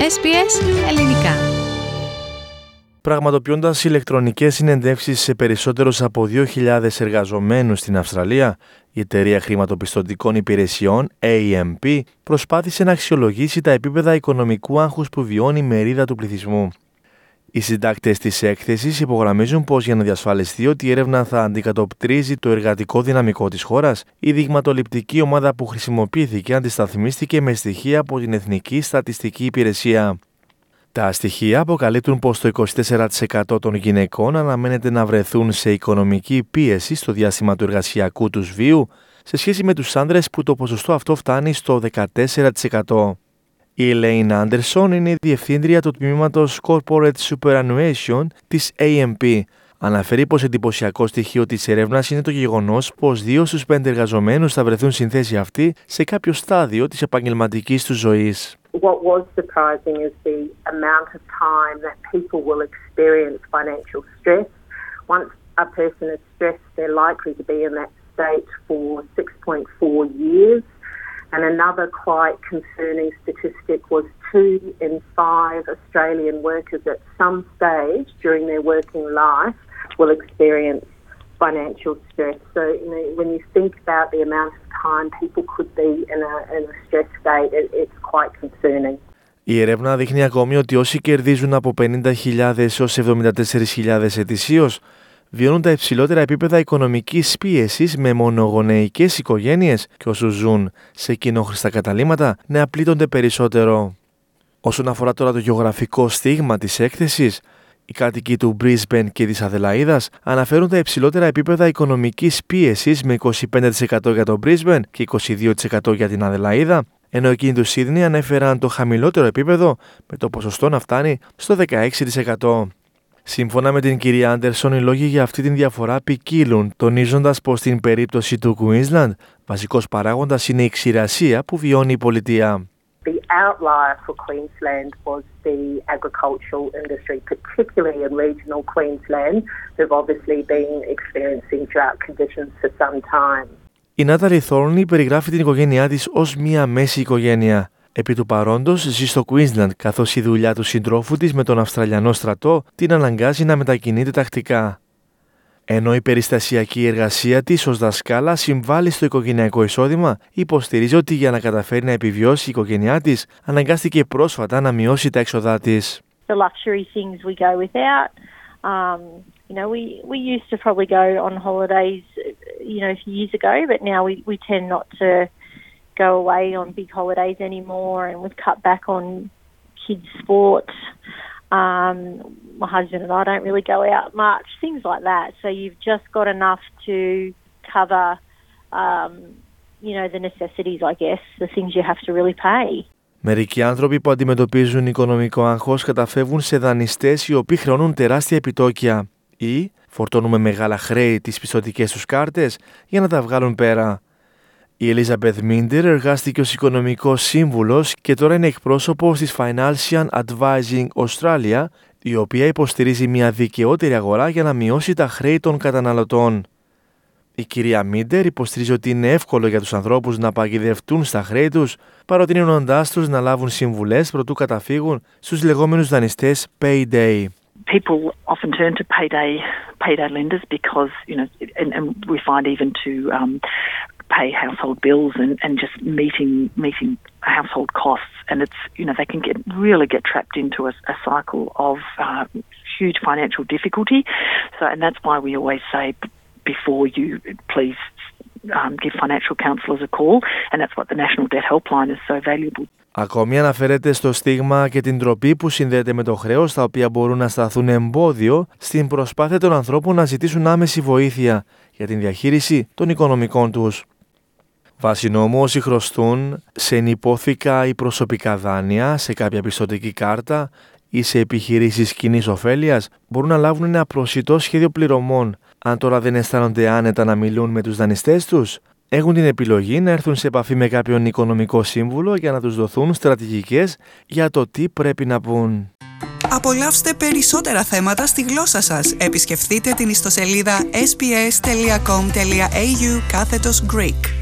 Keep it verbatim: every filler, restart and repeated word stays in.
ες μπι ες Ελληνικά. Πραγματοποιώντας ηλεκτρονικές συνεντεύξεις σε περισσότερους από δύο χιλιάδες εργαζομένους στην Αυστραλία, η εταιρεία χρηματοπιστωτικών υπηρεσιών έι εμ πι προσπάθησε να αξιολογήσει τα επίπεδα οικονομικού άγχους που βιώνει η μερίδα του πληθυσμού. Οι συντάκτες της έκθεσης υπογραμμίζουν πως για να διασφαλιστεί ότι η έρευνα θα αντικατοπτρίζει το εργατικό δυναμικό της χώρας, η δειγματοληπτική ομάδα που χρησιμοποιήθηκε αντισταθμίστηκε με στοιχεία από την Εθνική Στατιστική Υπηρεσία. Τα στοιχεία αποκαλύπτουν πως το είκοσι τέσσερα τοις εκατό των γυναικών αναμένεται να βρεθούν σε οικονομική πίεση στο διάστημα του εργασιακού τους βίου, σε σχέση με τους άνδρες που το ποσοστό αυτό φτάνει στο δεκατέσσερα τοις εκατό. Η Ελέιν Άντερσον είναι η διευθύντρια του τμήματος Corporate Superannuation της έι εμ πι. Αναφέρει πως εντυπωσιακό στοιχείο της έρευνας είναι το γεγονός πως δύο στους πέντε εργαζομένους θα βρεθούν στην θέση αυτή σε κάποιο στάδιο της επαγγελματικής τους ζωής. What was surprising is the amount of time that people will experience financial stress. Once a person is stressed, they're likely to be in that state for six point four years. And another quite concerning statistic was two in five Australian workers at some stage during their working life will experience financial stress. So, you know, when you think about the amount of time people could be in a, in a stress state, it, it's quite concerning. Η έρευνα δείχνει ακόμη ότι όσοι κερδίζουν από πενήντα χιλιάδες έως εβδομήντα τέσσερις χιλιάδες ετησίως βιώνουν τα υψηλότερα επίπεδα οικονομικής πίεσης με μονογονεϊκές οικογένειες και όσους ζουν σε κοινόχρηστα καταλύματα να πλήττονται περισσότερο. Όσον αφορά τώρα το γεωγραφικό στίγμα της έκθεσης, οι κάτοικοι του Brisbane και της Αδελαΐδας αναφέρουν τα υψηλότερα επίπεδα οικονομικής πίεσης με είκοσι πέντε τοις εκατό για το Brisbane και είκοσι δύο τοις εκατό για την Αδελαΐδα, ενώ εκείνοι του Σίδνεϊ ανέφεραν το χαμηλότερο επίπεδο με το ποσοστό να φτάνει στο δεκαέξι τοις εκατό. Σύμφωνα με την κυρία Άντερσον, οι λόγοι για αυτή την διαφορά ποικίλουν, τονίζοντας πως στην περίπτωση του Queensland, βασικός παράγοντας είναι η ξηρασία που βιώνει η πολιτεία. The outlier for Queensland was the agricultural industry, particularly in regional Queensland, who've obviously been experiencing drought conditions for some time. Η Νάταλι Θόρνι περιγράφει την οικογένειά της ως μία μέση οικογένεια. Επί του παρόντος ζει στο Queensland, καθώς η δουλειά του συντρόφου της με τον Αυστραλιανό στρατό την αναγκάζει να μετακινείται τακτικά. Ενώ η περιστασιακή εργασία της ως δασκάλα συμβάλλει στο οικογενειακό εισόδημα, υποστηρίζει ότι για να καταφέρει να επιβιώσει η οικογένειά της, αναγκάστηκε πρόσφατα να μειώσει τα έξοδά της. The luxury things we go without. Um, you know, we we used to probably go on holidays, you know, years ago, but now we we tend not to go away on big holidays anymore, and we've cut back on kids' sport. Um, my husband and I don't really go out much, things like that. So you've just got enough to cover, um, you know, the necessities, I guess, the things you have to really pay. Μερικοί άνθρωποι που αντιμετωπίζουν οικονομικό άγχος καταφεύγουν σε δανειστές οι οποίοι χρεώνουν τεράστια επιτόκια ή φορτώνουν με μεγάλα χρέη τις πιστωτικές τους κάρτες για να τα βγάλουν πέρα. Η Elizabeth Minder εργάστηκε ως οικονομικός σύμβουλος και τώρα είναι εκπρόσωπος της Financial Advising Australia, η οποία υποστηρίζει μια δικαιότερη αγορά για να μειώσει τα χρέη των καταναλωτών. Η κυρία Minder υποστηρίζει ότι είναι εύκολο για τους ανθρώπους να παγιδευτούν στα χρέη τους, παροτρύνοντάς τους να λάβουν συμβουλές προτού καταφύγουν στους λεγόμενους δανειστές payday. People often turn to payday payday lenders because, you know, and, and we find even to um, pay household bills and, and just meeting meeting household costs, and it's, you know, they can get really get trapped into a, a cycle of uh, huge financial difficulty. So, and that's why we always say before you please um, give financial counsellors a call, and that's what the National Debt Helpline is so valuable. Ακόμη αναφέρεται στο στίγμα και την ντροπή που συνδέεται με το χρέος, τα οποία μπορούν να σταθούν εμπόδιο στην προσπάθεια των ανθρώπων να ζητήσουν άμεση βοήθεια για την διαχείριση των οικονομικών τους. Βάσει νόμου, όσοι χρωστούν σε ενυπόθηκα ή προσωπικά δάνεια, σε κάποια πιστωτική κάρτα ή σε επιχειρήσεις κοινής ωφέλειας, μπορούν να λάβουν ένα προσιτό σχέδιο πληρωμών. Αν τώρα δεν αισθάνονται άνετα να μιλούν με τους δανειστές τους, έχουν την επιλογή να έρθουν σε επαφή με κάποιον οικονομικό σύμβουλο για να τους δοθούν στρατηγικές για το τι πρέπει να πούν. Απολαύστε περισσότερα θέματα στη γλώσσα σας. Επισκεφτείτε την ιστοσελίδα ες μπι ες τελεία κομ τελεία έι γιου κάθετος Greek.